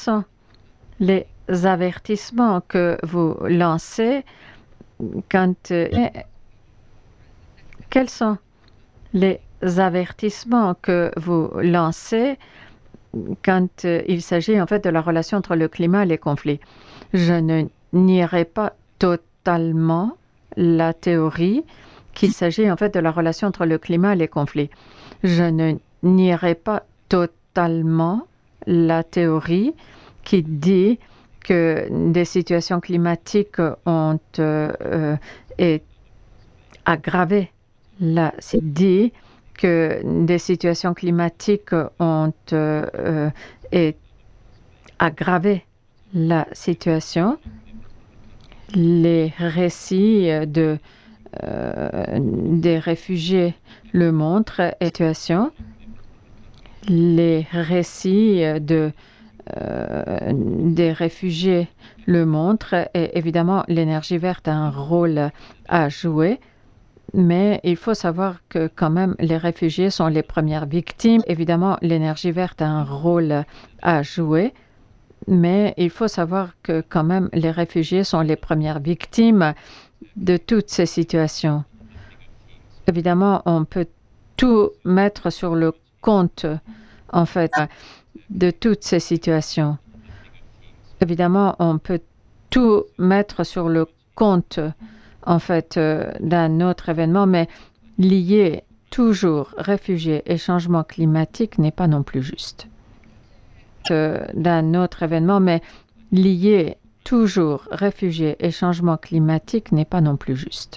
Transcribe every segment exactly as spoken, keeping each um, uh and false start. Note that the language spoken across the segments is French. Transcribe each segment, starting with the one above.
sont les avertissements que vous lancez quand... euh, Quels sont les avertissements que vous lancez quand euh, il s'agit en fait de la relation entre le climat et les conflits? Je ne nierai pas totalement la théorie qu'il s'agit en fait de la relation entre le climat et les conflits. Je ne nierai pas totalement la théorie qui dit que des situations climatiques ont euh, euh, et aggravé la dit que des situations climatiques ont euh, euh, et aggravé la situation. Les récits de, euh, des réfugiés le montrent. Et situation. Les récits de, euh, des réfugiés le montrent. Et évidemment, l'énergie verte a un rôle à jouer. Mais il faut savoir que quand même les réfugiés sont les premières victimes. Évidemment, l'énergie verte a un rôle à jouer. Mais il faut savoir que quand même les réfugiés sont les premières victimes de toutes ces situations. Évidemment, on peut tout mettre sur le compte, en fait, de toutes ces situations. Évidemment, on peut tout mettre sur le compte, en fait, euh, d'un autre événement, mais lié toujours réfugiés et changement climatique n'est pas non plus juste. Euh, d'un autre événement, mais lié toujours réfugiés et changement climatique n'est pas non plus juste.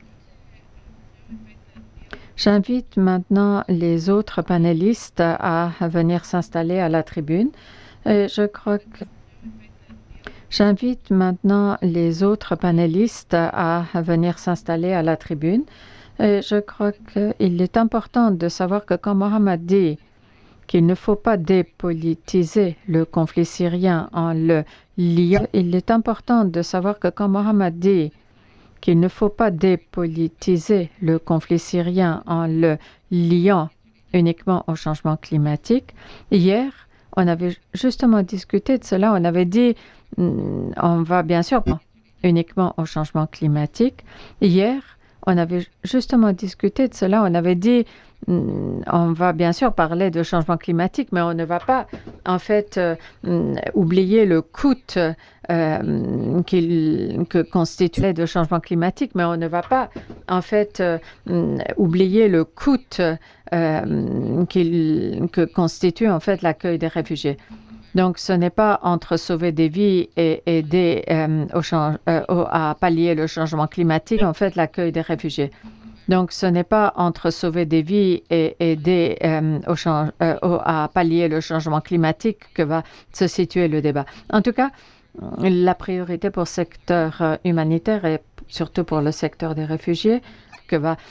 J'invite maintenant les autres panélistes à venir s'installer à la tribune. Et je crois que J'invite maintenant les autres panélistes à venir s'installer à la tribune. Et je crois qu'il est important de savoir que quand Mohamed dit qu'il ne faut pas dépolitiser le conflit syrien en le liant, il est important de savoir que quand Mohamed dit qu'il ne faut pas dépolitiser le conflit syrien en le liant uniquement au changement climatique. Hier, on avait justement discuté de cela. On avait dit, mm, on va bien sûr pas uniquement au changement climatique. Hier, on avait justement discuté de cela. On avait dit, mm, on va bien sûr parler de changement climatique, mais on ne va pas, en fait, euh, mm, oublier le coût euh, qu'il, que constitue de changement climatique, mais on ne va pas, en fait, euh, oublier le coût euh, qu'il, que constitue, en fait, l'accueil des réfugiés. Donc, ce n'est pas entre sauver des vies et aider euh, au change, euh, au, à pallier le changement climatique, en fait, l'accueil des réfugiés. Donc, ce n'est pas entre sauver des vies et aider euh, au change, euh, au, à pallier le changement climatique que va se situer le débat. En tout cas, la priorité pour le secteur humanitaire et surtout pour le secteur des réfugiés que va